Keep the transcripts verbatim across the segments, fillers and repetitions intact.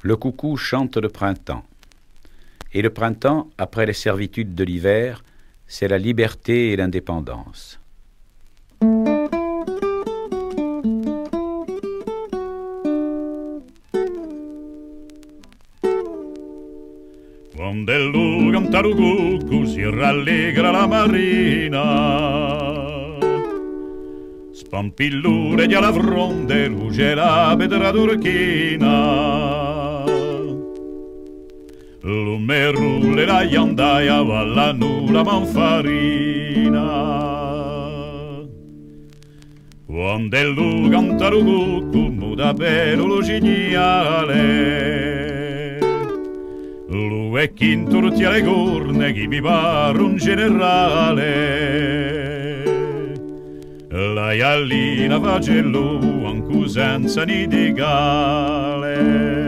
Le coucou chante le printemps. Et le printemps, après les servitudes de l'hiver, c'est la liberté et l'indépendance. Quando il canta il cucù si rallegra la marina, spampillure di alla fronte, luce la pedra turchina. Lume rulle la ghiandaia, va la nura manfarina. Quando il canta il cucù, muta per lo cignale, lui è chi intortia le corna, chi mi pare un generale. La iallina face lui anche senza nidigale.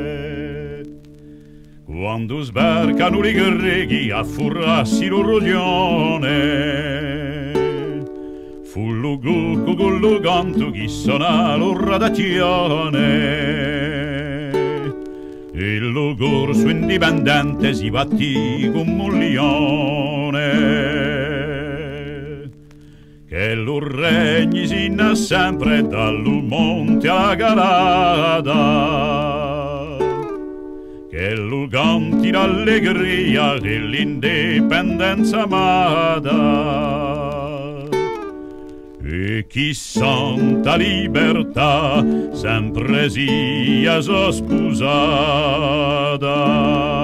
Quando sbarcano i greghi a furrassi lo roglione, fu lo cucù con lo canto chi suona l'orradazione. Il logor su indipendente si battì come un leone, che lo regni si inna sempre dal monte alla calata, che lo canti l'allegria dell'indipendenza amata. E chi santa libertà sempre sia sosposata.